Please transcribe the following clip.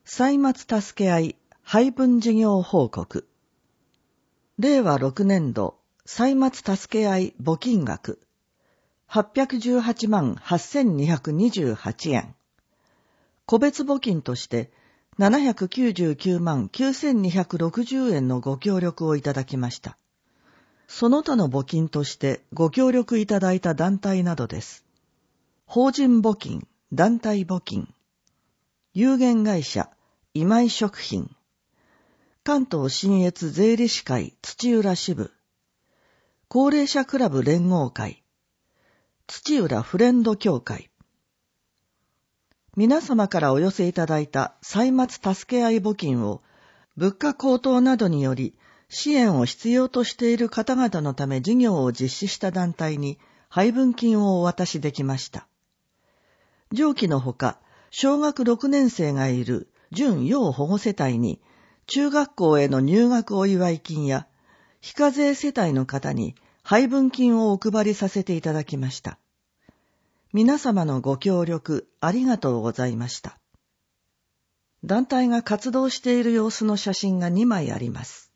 歳末助け合い配分事業報告。令和6年度歳末助け合い募金額818万8228円。個別募金として799万9260円のご協力をいただきました。その他の募金としてご協力いただいた団体などです。法人募金、団体募金、有限会社今井食品、関東信越税理士会土浦支部、高齢者クラブ連合会、土浦フレンド協会。皆様からお寄せいただいた歳末助け合い募金を物価高騰などにより支援を必要としている方々のため事業を実施した団体に配分金をお渡しできました。上記のほか、小学6年生がいる準要保護世帯に中学校への入学お祝い金や非課税世帯の方に配分金をお配りさせていただきました。皆様のご協力ありがとうございました。団体が活動している様子の写真が2枚あります。